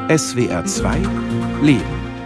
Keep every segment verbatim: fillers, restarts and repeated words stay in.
S W R zwei Leben.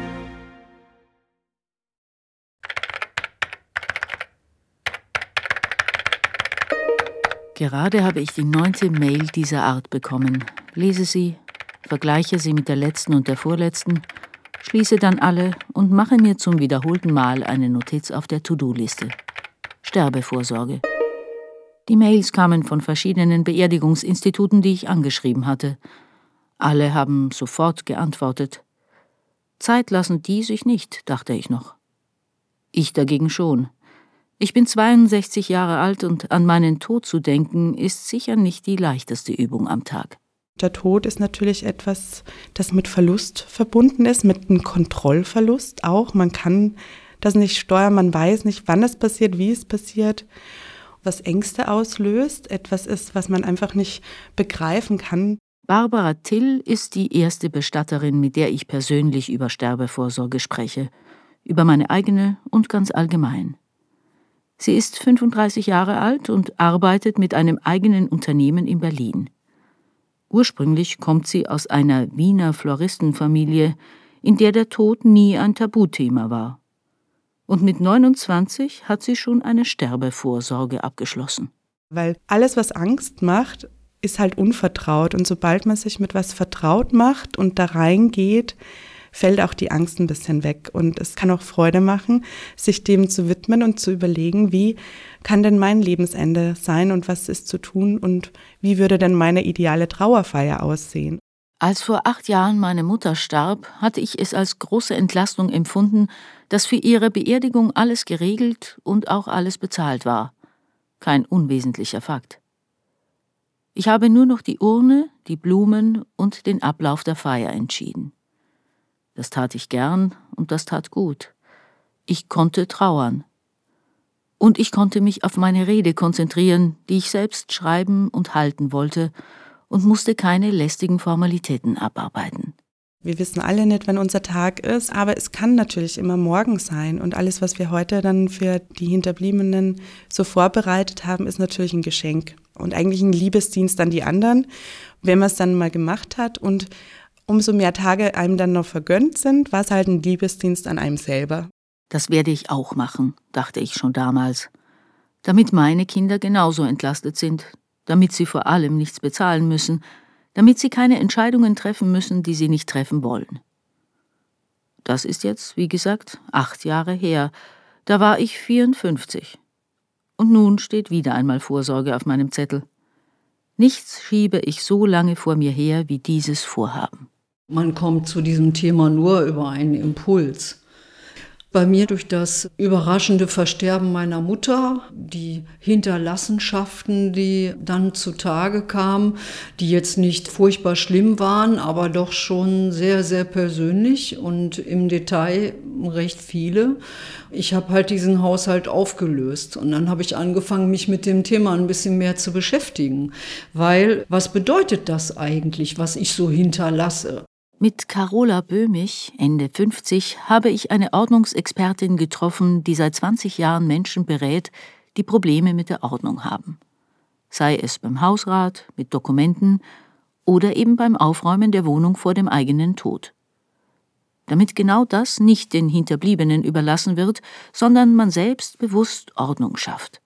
Gerade habe ich die neunte Mail dieser Art bekommen. Lese sie, vergleiche sie mit der letzten und der vorletzten, schließe dann alle und mache mir zum wiederholten Mal eine Notiz auf der To-Do-Liste. Sterbevorsorge. Die Mails kamen von verschiedenen Beerdigungsinstituten, die ich angeschrieben hatte. Alle haben sofort geantwortet. Zeit lassen die sich nicht, dachte ich noch. Ich dagegen schon. Ich bin zweiundsechzig Jahre alt und an meinen Tod zu denken, ist sicher nicht die leichteste Übung am Tag. Der Tod ist natürlich etwas, das mit Verlust verbunden ist, mit einem Kontrollverlust auch. Man kann das nicht steuern, man weiß nicht, wann es passiert, wie es passiert, was Ängste auslöst, etwas ist, was man einfach nicht begreifen kann. Barbara Till ist die erste Bestatterin, mit der ich persönlich über Sterbevorsorge spreche, über meine eigene und ganz allgemein. Sie ist fünfunddreißig Jahre alt und arbeitet mit einem eigenen Unternehmen in Berlin. Ursprünglich kommt sie aus einer Wiener Floristenfamilie, in der der Tod nie ein Tabuthema war. Und mit neunundzwanzig hat sie schon eine Sterbevorsorge abgeschlossen. Weil alles, was Angst macht, ist halt unvertraut. Und sobald man sich mit was vertraut macht und da reingeht, fällt auch die Angst ein bisschen weg. Und es kann auch Freude machen, sich dem zu widmen und zu überlegen, wie kann denn mein Lebensende sein und was ist zu tun und wie würde denn meine ideale Trauerfeier aussehen. Als vor acht Jahren meine Mutter starb, hatte ich es als große Entlastung empfunden, dass für ihre Beerdigung alles geregelt und auch alles bezahlt war. Kein unwesentlicher Fakt. Ich habe nur noch die Urne, die Blumen und den Ablauf der Feier entschieden. Das tat ich gern und das tat gut. Ich konnte trauern. Und ich konnte mich auf meine Rede konzentrieren, die ich selbst schreiben und halten wollte, und musste keine lästigen Formalitäten abarbeiten. Wir wissen alle nicht, wann unser Tag ist, aber es kann natürlich immer morgen sein. Und alles, was wir heute dann für die Hinterbliebenen so vorbereitet haben, ist natürlich ein Geschenk. Und eigentlich ein Liebesdienst an die anderen, wenn man es dann mal gemacht hat. Und umso mehr Tage einem dann noch vergönnt sind, war es halt ein Liebesdienst an einem selber. Das werde ich auch machen, dachte ich schon damals. Damit meine Kinder genauso entlastet sind, damit sie vor allem nichts bezahlen müssen, damit sie keine Entscheidungen treffen müssen, die sie nicht treffen wollen. Das ist jetzt, wie gesagt, acht Jahre her. Da war ich vierundfünfzig. Und nun steht wieder einmal Vorsorge auf meinem Zettel. Nichts schiebe ich so lange vor mir her wie dieses Vorhaben. Man kommt zu diesem Thema nur über einen Impuls. Bei mir durch das überraschende Versterben meiner Mutter, die Hinterlassenschaften, die dann zutage kamen, die jetzt nicht furchtbar schlimm waren, aber doch schon sehr, sehr persönlich und im Detail recht viele. Ich habe halt diesen Haushalt aufgelöst und dann habe ich angefangen, mich mit dem Thema ein bisschen mehr zu beschäftigen. Weil, was bedeutet das eigentlich, was ich so hinterlasse? Mit Carola Böhmich, Ende fünfzig, habe ich eine Ordnungsexpertin getroffen, die seit zwanzig Jahren Menschen berät, die Probleme mit der Ordnung haben. Sei es beim Hausrat, mit Dokumenten oder eben beim Aufräumen der Wohnung vor dem eigenen Tod. Damit genau das nicht den Hinterbliebenen überlassen wird, sondern man selbst bewusst Ordnung schafft.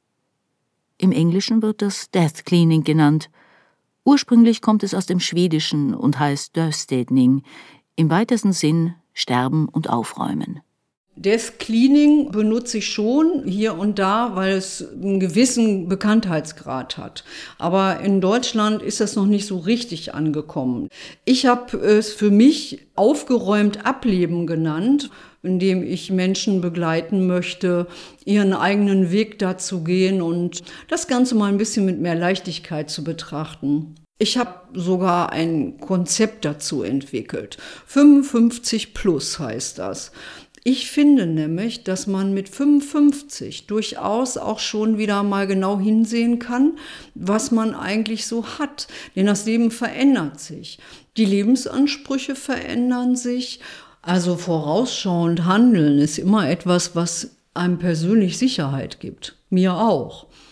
Im Englischen wird das Death Cleaning genannt. Ursprünglich kommt es aus dem Schwedischen und heißt Döstädning, im weitesten Sinn Sterben und Aufräumen. Death Cleaning benutze ich schon hier und da, weil es einen gewissen Bekanntheitsgrad hat. Aber in Deutschland ist das noch nicht so richtig angekommen. Ich habe es für mich aufgeräumt ableben genannt, indem ich Menschen begleiten möchte, ihren eigenen Weg dazu gehen und das Ganze mal ein bisschen mit mehr Leichtigkeit zu betrachten. Ich habe sogar ein Konzept dazu entwickelt. fünfundfünfzig plus heißt das. Ich finde nämlich, dass man mit fünfundfünfzig durchaus auch schon wieder mal genau hinsehen kann, was man eigentlich so hat. Denn das Leben verändert sich. Die Lebensansprüche verändern sich. Also vorausschauend handeln ist immer etwas, was einem persönlich Sicherheit gibt. Mir auch.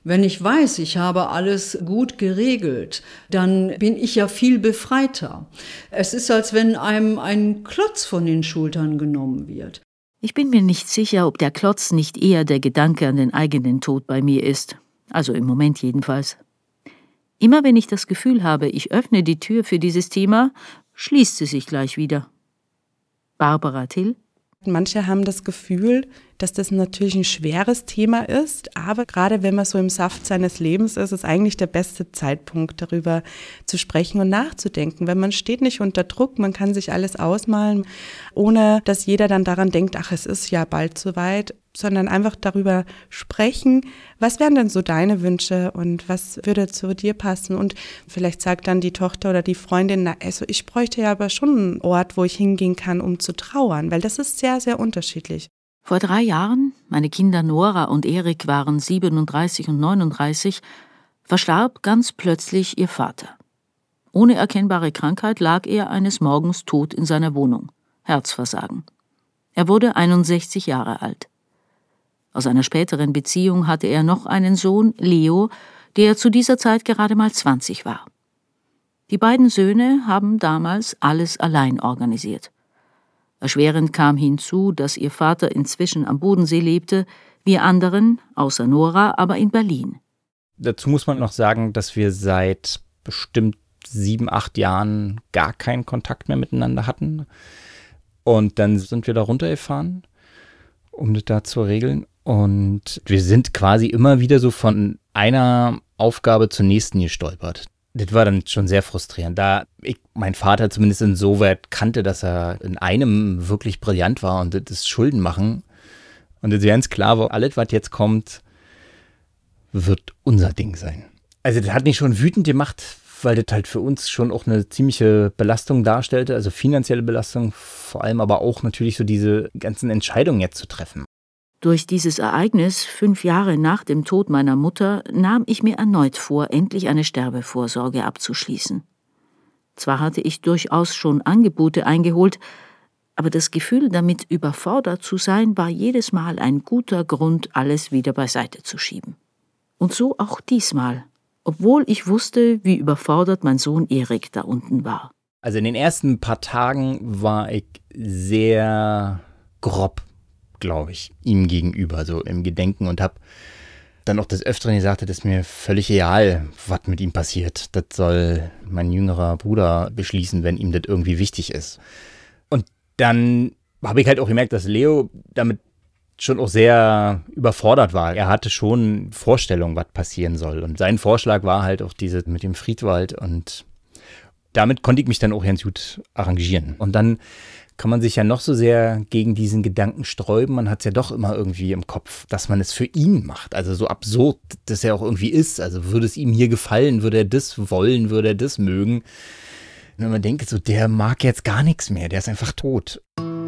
Wenn ich weiß, ich habe alles gut geregelt, dann bin ich ja viel befreiter. Es ist, als wenn einem ein Klotz von den Schultern genommen wird. Ich bin mir nicht sicher, ob der Klotz nicht eher der Gedanke an den eigenen Tod bei mir ist. Also im Moment jedenfalls. Immer wenn ich das Gefühl habe, ich öffne die Tür für dieses Thema, schließt sie sich gleich wieder. Barbara Till. Manche haben das Gefühl, dass das natürlich ein schweres Thema ist, aber gerade wenn man so im Saft seines Lebens ist, ist eigentlich der beste Zeitpunkt, darüber zu sprechen und nachzudenken. Weil man steht nicht unter Druck, man kann sich alles ausmalen, ohne dass jeder dann daran denkt, ach, es ist ja bald soweit, sondern einfach darüber sprechen, was wären denn so deine Wünsche und was würde zu dir passen? Und vielleicht sagt dann die Tochter oder die Freundin, na, also ich bräuchte ja aber schon einen Ort, wo ich hingehen kann, um zu trauern, weil das ist sehr, sehr unterschiedlich. Vor drei Jahren, meine Kinder Nora und Erik waren siebenunddreißig und neununddreißig, verstarb ganz plötzlich ihr Vater. Ohne erkennbare Krankheit lag er eines Morgens tot in seiner Wohnung. Herzversagen. Er wurde einundsechzig Jahre alt. Aus einer späteren Beziehung hatte er noch einen Sohn, Leo, der zu dieser Zeit gerade mal zwanzig war. Die beiden Söhne haben damals alles allein organisiert. Erschwerend kam hinzu, dass ihr Vater inzwischen am Bodensee lebte, wir anderen, außer Nora, aber in Berlin. Dazu muss man noch sagen, dass wir seit bestimmt sieben, acht Jahren gar keinen Kontakt mehr miteinander hatten. Und dann sind wir da runtergefahren, um das da zu regeln. Und wir sind quasi immer wieder so von einer Aufgabe zur nächsten gestolpert. Das war dann schon sehr frustrierend, da ich meinen Vater zumindest insoweit kannte, dass er in einem wirklich brillant war und das ist Schulden machen. Und es ganz klar war, alles, was jetzt kommt, wird unser Ding sein. Also das hat mich schon wütend gemacht, weil das halt für uns schon auch eine ziemliche Belastung darstellte, also finanzielle Belastung, vor allem aber auch natürlich so diese ganzen Entscheidungen jetzt zu treffen. Durch dieses Ereignis, fünf Jahre nach dem Tod meiner Mutter, nahm ich mir erneut vor, endlich eine Sterbevorsorge abzuschließen. Zwar hatte ich durchaus schon Angebote eingeholt, aber das Gefühl, damit überfordert zu sein, war jedes Mal ein guter Grund, alles wieder beiseite zu schieben. Und so auch diesmal, obwohl ich wusste, wie überfordert mein Sohn Erik da unten war. Also in den ersten paar Tagen war ich sehr grob, glaube ich, ihm gegenüber, so im Gedenken und habe dann auch des Öfteren gesagt, das ist mir völlig egal, was mit ihm passiert. Das soll mein jüngerer Bruder beschließen, wenn ihm das irgendwie wichtig ist. Und dann habe ich halt auch gemerkt, dass Leo damit schon auch sehr überfordert war. Er hatte schon Vorstellungen, was passieren soll. Und sein Vorschlag war halt auch diese mit dem Friedwald und damit konnte ich mich dann auch ganz gut arrangieren. Und dann kann man sich ja noch so sehr gegen diesen Gedanken sträuben. Man hat es ja doch immer irgendwie im Kopf, dass man es für ihn macht. Also so absurd das ja auch irgendwie ist. Also würde es ihm hier gefallen, würde er das wollen, würde er das mögen. Wenn man denkt, so der mag jetzt gar nichts mehr, der ist einfach tot.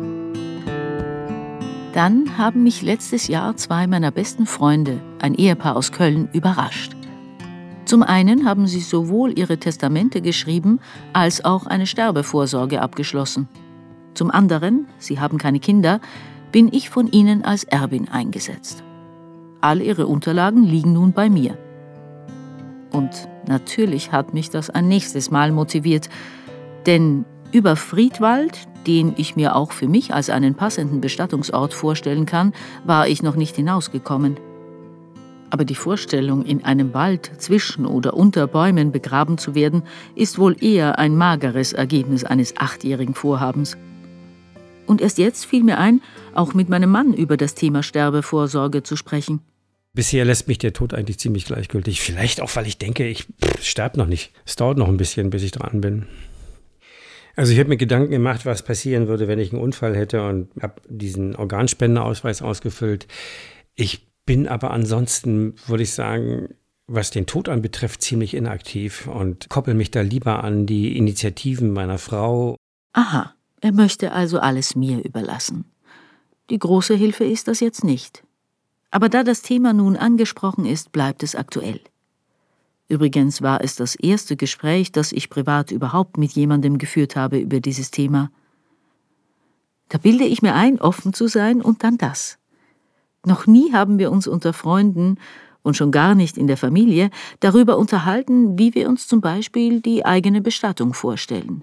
Dann haben mich letztes Jahr zwei meiner besten Freunde, ein Ehepaar aus Köln, überrascht. Zum einen haben sie sowohl ihre Testamente geschrieben, als auch eine Sterbevorsorge abgeschlossen. Zum anderen, sie haben keine Kinder, bin ich von ihnen als Erbin eingesetzt. All ihre Unterlagen liegen nun bei mir. Und natürlich hat mich das ein nächstes Mal motiviert, denn über Friedwald, den ich mir auch für mich als einen passenden Bestattungsort vorstellen kann, war ich noch nicht hinausgekommen. Aber die Vorstellung, in einem Wald zwischen oder unter Bäumen begraben zu werden, ist wohl eher ein mageres Ergebnis eines achtjährigen Vorhabens. Und erst jetzt fiel mir ein, auch mit meinem Mann über das Thema Sterbevorsorge zu sprechen. Bisher lässt mich der Tod eigentlich ziemlich gleichgültig. Vielleicht auch, weil ich denke, ich sterbe noch nicht. Es dauert noch ein bisschen, bis ich dran bin. Also ich habe mir Gedanken gemacht, was passieren würde, wenn ich einen Unfall hätte und habe diesen Organspendeausweis ausgefüllt. Ich bin aber ansonsten, würde ich sagen, was den Tod anbetrifft, ziemlich inaktiv und koppel mich da lieber an die Initiativen meiner Frau. Aha. Er möchte also alles mir überlassen. Die große Hilfe ist das jetzt nicht. Aber da das Thema nun angesprochen ist, bleibt es aktuell. Übrigens war es das erste Gespräch, das ich privat überhaupt mit jemandem geführt habe über dieses Thema. Da bilde ich mir ein, offen zu sein und dann das. Noch nie haben wir uns unter Freunden und schon gar nicht in der Familie, darüber unterhalten, wie wir uns zum Beispiel die eigene Bestattung vorstellen.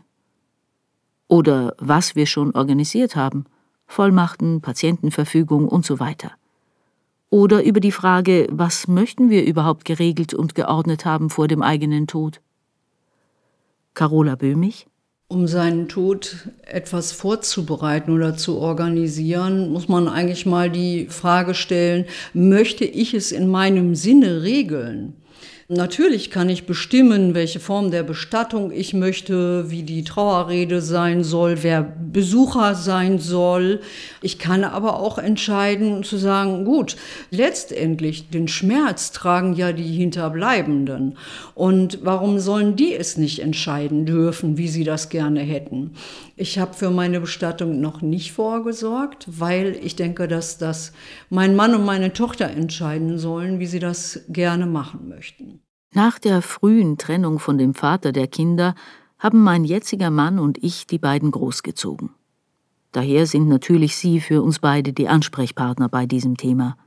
Oder was wir schon organisiert haben, Vollmachten, Patientenverfügung und so weiter. Oder über die Frage, was möchten wir überhaupt geregelt und geordnet haben vor dem eigenen Tod? Carola Böhmich. Um seinen Tod etwas vorzubereiten oder zu organisieren, muss man eigentlich mal die Frage stellen, möchte ich es in meinem Sinne regeln? Natürlich kann ich bestimmen, welche Form der Bestattung ich möchte, wie die Trauerrede sein soll, wer Besucher sein soll. Ich kann aber auch entscheiden zu sagen, gut, letztendlich den Schmerz tragen ja die Hinterbleibenden. Und warum sollen die es nicht entscheiden dürfen, wie sie das gerne hätten? Ich habe für meine Bestattung noch nicht vorgesorgt, weil ich denke, dass das mein Mann und meine Tochter entscheiden sollen, wie sie das gerne machen möchten. Nach der frühen Trennung von dem Vater der Kinder haben mein jetziger Mann und ich die beiden großgezogen. Daher sind natürlich Sie für uns beide die Ansprechpartner bei diesem Thema.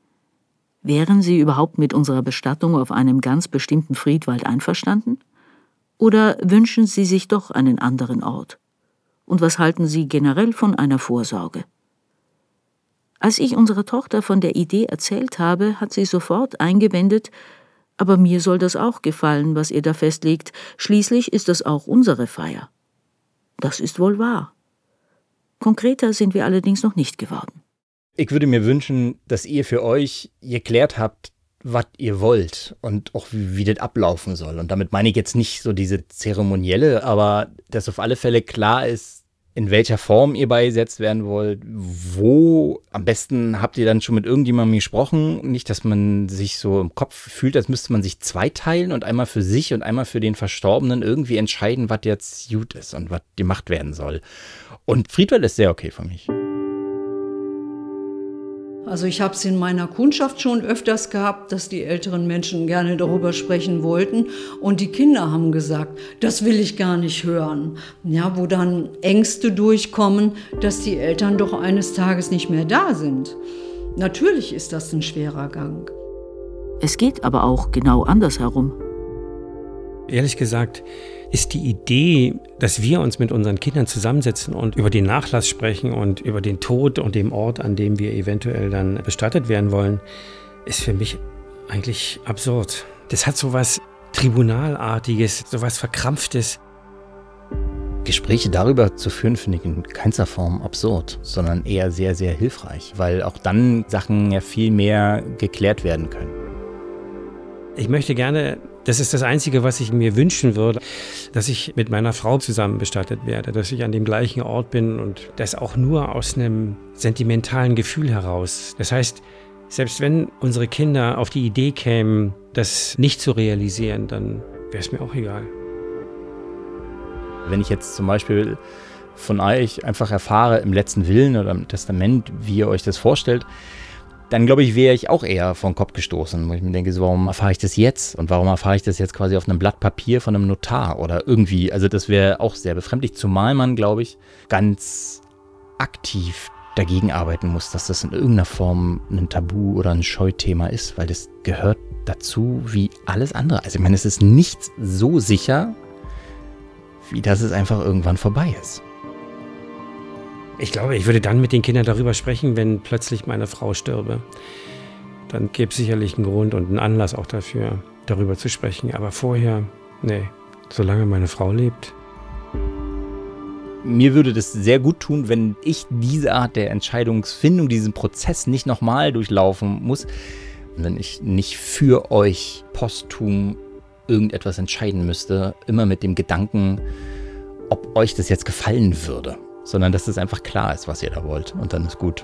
Wären Sie überhaupt mit unserer Bestattung auf einem ganz bestimmten Friedwald einverstanden? Oder wünschen Sie sich doch einen anderen Ort? Und was halten Sie generell von einer Vorsorge? Als ich unserer Tochter von der Idee erzählt habe, hat sie sofort eingewendet, aber mir soll das auch gefallen, was ihr da festlegt. Schließlich ist das auch unsere Feier. Das ist wohl wahr. Konkreter sind wir allerdings noch nicht geworden. Ich würde mir wünschen, dass ihr für euch geklärt habt, was ihr wollt und auch wie, wie das ablaufen soll. Und damit meine ich jetzt nicht so diese zeremonielle, aber dass auf alle Fälle klar ist, in welcher Form ihr beigesetzt werden wollt, wo. Am besten habt ihr dann schon mit irgendjemandem gesprochen. Nicht, dass man sich so im Kopf fühlt, als müsste man sich zweiteilen und einmal für sich und einmal für den Verstorbenen irgendwie entscheiden, was jetzt gut ist und was gemacht werden soll. Und Friedwald ist sehr okay für mich. Also ich habe es in meiner Kundschaft schon öfters gehabt, dass die älteren Menschen gerne darüber sprechen wollten. Und die Kinder haben gesagt, das will ich gar nicht hören. Ja, wo dann Ängste durchkommen, dass die Eltern doch eines Tages nicht mehr da sind. Natürlich ist das ein schwerer Gang. Es geht aber auch genau andersherum. Ehrlich gesagt ist die Idee, dass wir uns mit unseren Kindern zusammensetzen und über den Nachlass sprechen und über den Tod und den Ort, an dem wir eventuell dann bestattet werden wollen, ist für mich eigentlich absurd. Das hat so was Tribunalartiges, so was Verkrampftes. Gespräche darüber zu führen, finde ich in keinster Form absurd, sondern eher sehr, sehr hilfreich, weil auch dann Sachen ja viel mehr geklärt werden können. Ich möchte gerne, das ist das Einzige, was ich mir wünschen würde, dass ich mit meiner Frau zusammen bestattet werde, dass ich an dem gleichen Ort bin und das auch nur aus einem sentimentalen Gefühl heraus. Das heißt, selbst wenn unsere Kinder auf die Idee kämen, das nicht zu realisieren, dann wäre es mir auch egal. Wenn ich jetzt zum Beispiel von euch einfach erfahre im letzten Willen oder im Testament, wie ihr euch das vorstellt, dann glaube ich, wäre ich auch eher vom Kopf gestoßen, wo ich mir denke, so, warum erfahre ich das jetzt? Und warum erfahre ich das jetzt quasi auf einem Blatt Papier von einem Notar oder irgendwie? Also das wäre auch sehr befremdlich, zumal man, glaube ich, ganz aktiv dagegen arbeiten muss, dass das in irgendeiner Form ein Tabu oder ein Scheuthema ist, weil das gehört dazu wie alles andere. Also ich meine, es ist nichts so sicher, wie dass es einfach irgendwann vorbei ist. Ich glaube, ich würde dann mit den Kindern darüber sprechen, wenn plötzlich meine Frau stürbe. Dann gäbe es sicherlich einen Grund und einen Anlass auch dafür, darüber zu sprechen. Aber vorher, nee, solange meine Frau lebt. Mir würde das sehr gut tun, wenn ich diese Art der Entscheidungsfindung, diesen Prozess nicht nochmal durchlaufen muss. Wenn ich nicht für euch posthum irgendetwas entscheiden müsste, immer mit dem Gedanken, ob euch das jetzt gefallen würde. Sondern dass es einfach klar ist, was ihr da wollt. Und dann ist gut.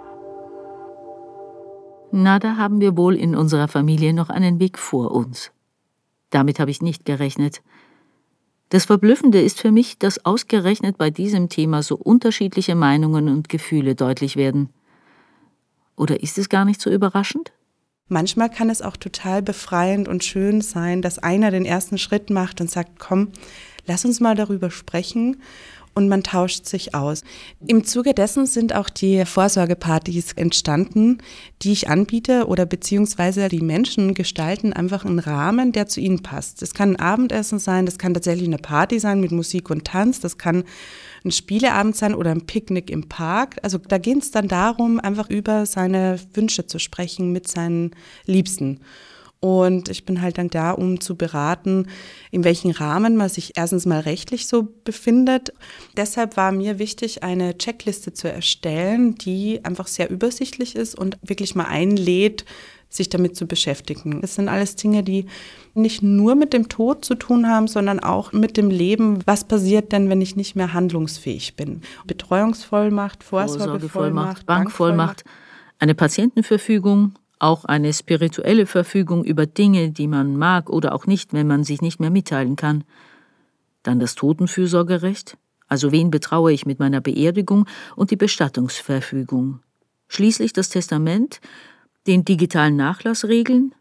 Na, da haben wir wohl in unserer Familie noch einen Weg vor uns. Damit habe ich nicht gerechnet. Das Verblüffende ist für mich, dass ausgerechnet bei diesem Thema so unterschiedliche Meinungen und Gefühle deutlich werden. Oder ist es gar nicht so überraschend? Manchmal kann es auch total befreiend und schön sein, dass einer den ersten Schritt macht und sagt, komm, lass uns mal darüber sprechen. und man tauscht sich aus. Im Zuge dessen sind auch die Vorsorgepartys entstanden, die ich anbiete oder beziehungsweise die Menschen gestalten einfach einen Rahmen, der zu ihnen passt. Das kann ein Abendessen sein, das kann tatsächlich eine Party sein mit Musik und Tanz, das kann ein Spieleabend sein oder ein Picknick im Park. Also da geht es dann darum, einfach über seine Wünsche zu sprechen mit seinen Liebsten. Und ich bin halt dann da, um zu beraten, in welchem Rahmen man sich erstens mal rechtlich so befindet. Deshalb war mir wichtig, eine Checkliste zu erstellen, die einfach sehr übersichtlich ist und wirklich mal einlädt, sich damit zu beschäftigen. Das sind alles Dinge, die nicht nur mit dem Tod zu tun haben, sondern auch mit dem Leben. Was passiert denn, wenn ich nicht mehr handlungsfähig bin? Betreuungsvollmacht, Vorsorgevollmacht, Bankvollmacht, eine Patientenverfügung, auch eine spirituelle Verfügung über Dinge, die man mag oder auch nicht, wenn man sich nicht mehr mitteilen kann. Dann das Totenfürsorgerecht, also wen betraue ich mit meiner Beerdigung, und die Bestattungsverfügung. Schließlich das Testament, den digitalen Nachlass regeln,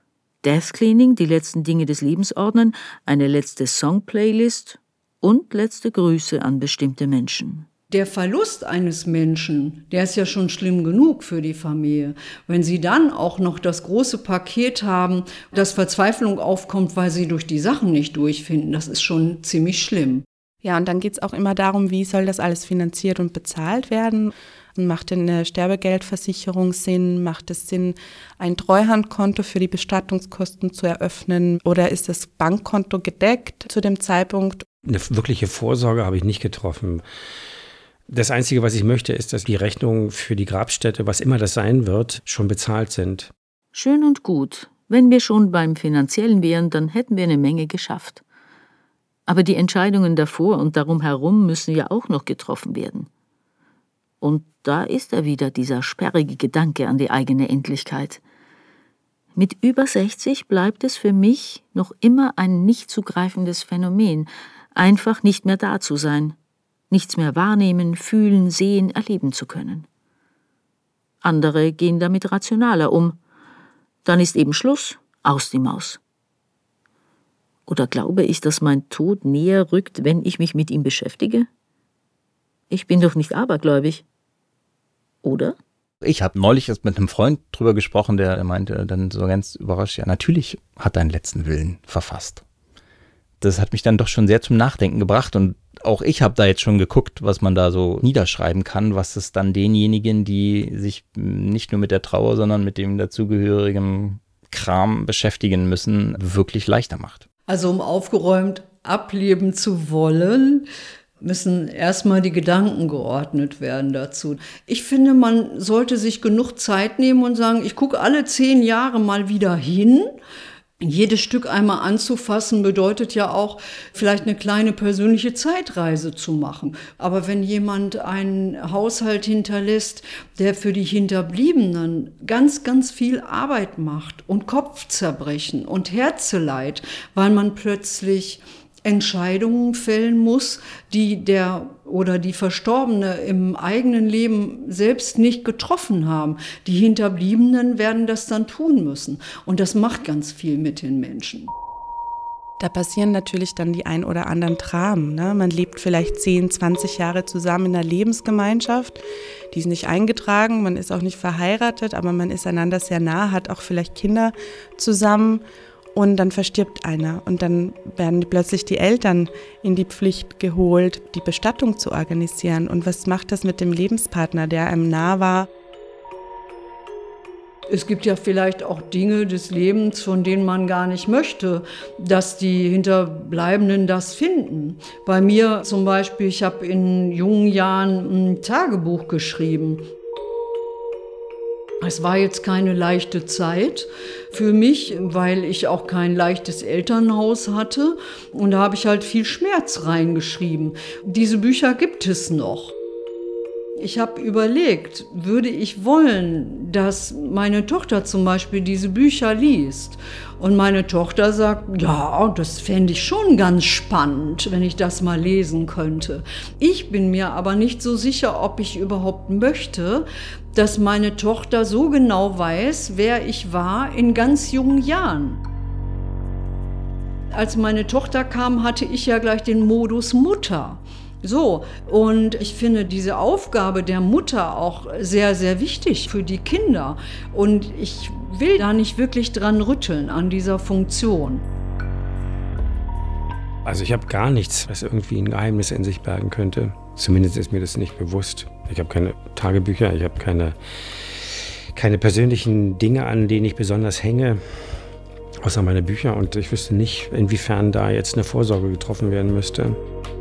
Death Cleaning, die letzten Dinge des Lebens ordnen, eine letzte Song-Playlist und letzte Grüße an bestimmte Menschen. Der Verlust eines Menschen, der ist ja schon schlimm genug für die Familie. Wenn sie dann auch noch das große Paket haben, dass Verzweiflung aufkommt, weil sie durch die Sachen nicht durchfinden, das ist schon ziemlich schlimm. Ja, und dann geht es auch immer darum, wie soll das alles finanziert und bezahlt werden? Macht denn eine Sterbegeldversicherung Sinn? Macht es Sinn, ein Treuhandkonto für die Bestattungskosten zu eröffnen? Oder ist das Bankkonto gedeckt zu dem Zeitpunkt? Eine wirkliche Vorsorge habe ich nicht getroffen. Das Einzige, was ich möchte, ist, dass die Rechnungen für die Grabstätte, was immer das sein wird, schon bezahlt sind. Schön und gut. Wenn wir schon beim Finanziellen wären, dann hätten wir eine Menge geschafft. Aber die Entscheidungen davor und darum herum müssen ja auch noch getroffen werden. Und da ist er wieder, dieser sperrige Gedanke an die eigene Endlichkeit. Mit über sechzig bleibt es für mich noch immer ein nicht zugreifendes Phänomen, einfach nicht mehr da zu sein, nichts mehr wahrnehmen, fühlen, sehen, erleben zu können. Andere gehen damit rationaler um. Dann ist eben Schluss, aus die Maus. Oder glaube ich, dass mein Tod näher rückt, wenn ich mich mit ihm beschäftige? Ich bin doch nicht abergläubig. Oder? Ich habe neulich erst mit einem Freund drüber gesprochen, der meinte dann so ganz überrascht, ja, natürlich hat er einen letzten Willen verfasst. Das hat mich dann doch schon sehr zum Nachdenken gebracht und auch ich habe da jetzt schon geguckt, was man da so niederschreiben kann, was es dann denjenigen, die sich nicht nur mit der Trauer, sondern mit dem dazugehörigen Kram beschäftigen müssen, wirklich leichter macht. Also um aufgeräumt ableben zu wollen, müssen erstmal die Gedanken geordnet werden dazu. Ich finde, man sollte sich genug Zeit nehmen und sagen, ich gucke alle zehn Jahre mal wieder hin. Jedes Stück einmal anzufassen bedeutet ja auch, vielleicht eine kleine persönliche Zeitreise zu machen. Aber wenn jemand einen Haushalt hinterlässt, der für die Hinterbliebenen ganz, ganz viel Arbeit macht und Kopfzerbrechen und Herzeleid, weil man plötzlich Entscheidungen fällen muss, die der oder die Verstorbene im eigenen Leben selbst nicht getroffen haben. Die Hinterbliebenen werden das dann tun müssen. Und das macht ganz viel mit den Menschen. Da passieren natürlich dann die ein oder anderen Dramen. Ne? Man lebt vielleicht zehn, zwanzig Jahre zusammen in einer Lebensgemeinschaft. Die ist nicht eingetragen, man ist auch nicht verheiratet, aber man ist einander sehr nah, hat auch vielleicht Kinder zusammen. Und dann verstirbt einer und dann werden plötzlich die Eltern in die Pflicht geholt, die Bestattung zu organisieren. Und was macht das mit dem Lebenspartner, der einem nah war? Es gibt ja vielleicht auch Dinge des Lebens, von denen man gar nicht möchte, dass die Hinterbleibenden das finden. Bei mir zum Beispiel, ich habe in jungen Jahren ein Tagebuch geschrieben. Es war jetzt keine leichte Zeit für mich, weil ich auch kein leichtes Elternhaus hatte. Und da habe ich halt viel Schmerz reingeschrieben. Diese Bücher gibt es noch. Ich habe überlegt, würde ich wollen, dass meine Tochter zum Beispiel diese Bücher liest? Und meine Tochter sagt, ja, das fände ich schon ganz spannend, wenn ich das mal lesen könnte. Ich bin mir aber nicht so sicher, ob ich überhaupt möchte, dass meine Tochter so genau weiß, wer ich war in ganz jungen Jahren. Als meine Tochter kam, hatte ich ja gleich den Modus Mutter. So, und ich finde diese Aufgabe der Mutter auch sehr, sehr wichtig für die Kinder. Und ich will da nicht wirklich dran rütteln an dieser Funktion. Also ich habe gar nichts, was irgendwie ein Geheimnis in sich bergen könnte. Zumindest ist mir das nicht bewusst. Ich habe keine Tagebücher, ich habe keine, keine persönlichen Dinge, an denen ich besonders hänge, außer meine Bücher. Und ich wüsste nicht, inwiefern da jetzt eine Vorsorge getroffen werden müsste.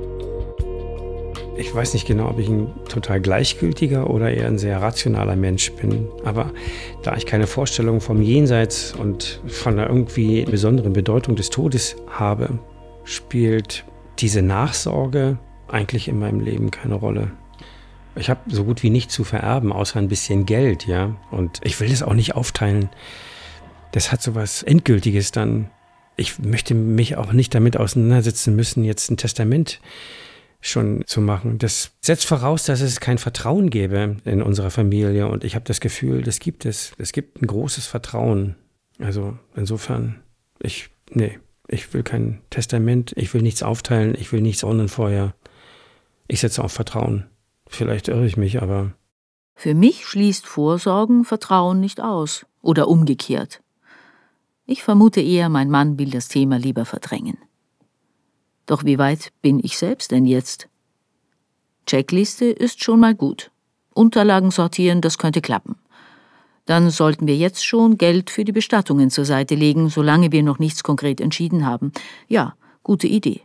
Ich weiß nicht genau, ob ich ein total gleichgültiger oder eher ein sehr rationaler Mensch bin. Aber da ich keine Vorstellung vom Jenseits und von einer irgendwie besonderen Bedeutung des Todes habe, spielt diese Nachsorge eigentlich in meinem Leben keine Rolle. Ich habe so gut wie nichts zu vererben, außer ein bisschen Geld, ja. Und ich will das auch nicht aufteilen. Das hat so was Endgültiges dann. Ich möchte mich auch nicht damit auseinandersetzen müssen, jetzt ein Testament schon zu machen. Das setzt voraus, dass es kein Vertrauen gäbe in unserer Familie. Und ich habe das Gefühl, das gibt es. Es gibt ein großes Vertrauen. Also insofern, ich, nee, ich will kein Testament, ich will nichts aufteilen, ich will nichts ordnen vorher. Ich setze auf Vertrauen. Vielleicht irre ich mich, aber... Für mich schließt Vorsorgen Vertrauen nicht aus. Oder umgekehrt. Ich vermute eher, mein Mann will das Thema lieber verdrängen. Doch wie weit bin ich selbst denn jetzt? Checkliste ist schon mal gut. Unterlagen sortieren, das könnte klappen. Dann sollten wir jetzt schon Geld für die Bestattungen zur Seite legen, solange wir noch nichts konkret entschieden haben. Ja, gute Idee.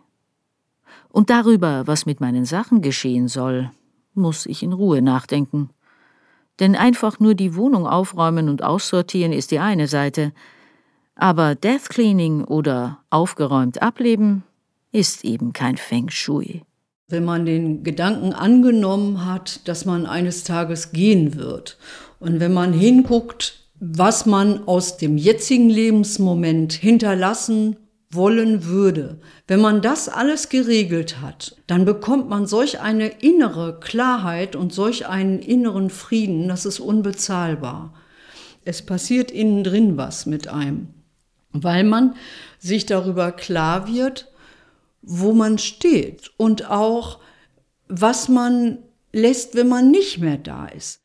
Und darüber, was mit meinen Sachen geschehen soll, muss ich in Ruhe nachdenken. Denn einfach nur die Wohnung aufräumen und aussortieren ist die eine Seite. Aber Death Cleaning oder aufgeräumt ableben ist eben kein Feng Shui. Wenn man den Gedanken angenommen hat, dass man eines Tages gehen wird und wenn man hinguckt, was man aus dem jetzigen Lebensmoment hinterlassen wollen würde, wenn man das alles geregelt hat, dann bekommt man solch eine innere Klarheit und solch einen inneren Frieden, das ist unbezahlbar. Es passiert innen drin was mit einem, weil man sich darüber klar wird, wo man steht und auch, was man lässt, wenn man nicht mehr da ist.